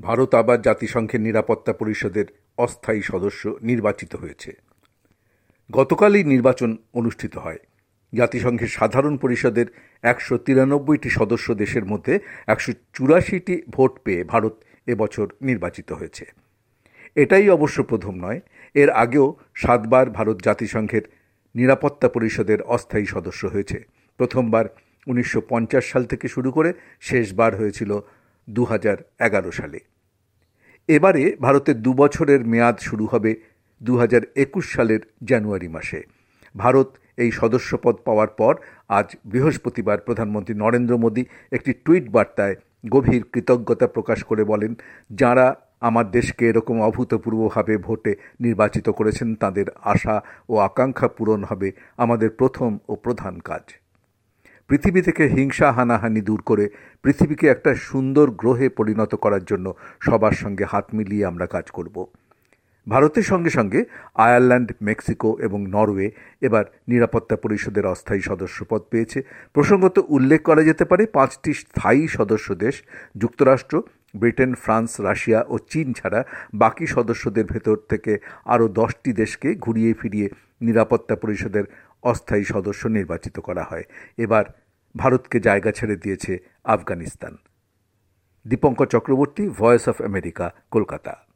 ভারত আবার জাতিসংঘের নিরাপত্তা পরিষদের অস্থায়ী সদস্য নির্বাচিত হয়েছে। গতকালই নির্বাচন অনুষ্ঠিত হয়। জাতিসংঘের সাধারণ পরিষদের 193টি সদস্য দেশের মধ্যে 184টি ভোট পেয়ে ভারত এবছর নির্বাচিত হয়েছে। এটাই অবশ্য প্রথম নয়, এর আগেও 7 বার ভারত জাতিসংঘের নিরাপত্তা পরিষদের অস্থায়ী সদস্য হয়েছে। প্রথমবার 1950 সাল থেকে শুরু করে শেষবার হয়েছিল 2011 সালে। এবারে ভারতের 2 বছরের মেয়াদ শুরু হবে 2021 সালের জানুয়ারি মাসে। ভারত এই সদস্যপদ পাওয়ার পর আজ বৃহস্পতিবার প্রধানমন্ত্রী নরেন্দ্র মোদী একটি টুইট বার্তায় গভীর কৃতজ্ঞতা প্রকাশ করে বলেন, যাঁরা আমার দেশকে এরকম অভূতপূর্বভাবে ভোটে নির্বাচিত করেছেন তাদের আশা ও আকাঙ্ক্ষা পূরণ হবে আমাদের প্রথম ও প্রধান কাজ। পৃথিবী থেকে হিংসা হানাহানি দূর করে পৃথিবীকে একটা সুন্দর গ্রহে পরিণত করার জন্য সবার সঙ্গে হাত মিলিয়ে আমরা কাজ করব। ভারতের সঙ্গে সঙ্গে আয়ারল্যান্ড, মেক্সিকো এবং নরওয়ে এবার নিরাপত্তা পরিষদের অস্থায়ী সদস্যপদ পেয়েছে। প্রসঙ্গত উল্লেখ করা যেতে পারে 5টি স্থায়ী সদস্য দেশ যুক্তরাষ্ট্র, ব্রিটেন, ফ্রান্স, রাশিয়া ও চীন ছাড়া বাকি সদস্যদের ভেতর থেকে আরও 10টি দেশকে ঘুরিয়ে ফিরিয়ে নিরাপত্তা পরিষদের অস্থায়ী সদস্য নির্বাচিত করা হয়। এবার ভারতকে জায়গা ছেড়ে দিয়েছে Afghanistan. Dipankar Chakraborty, voice of America, Kolkata.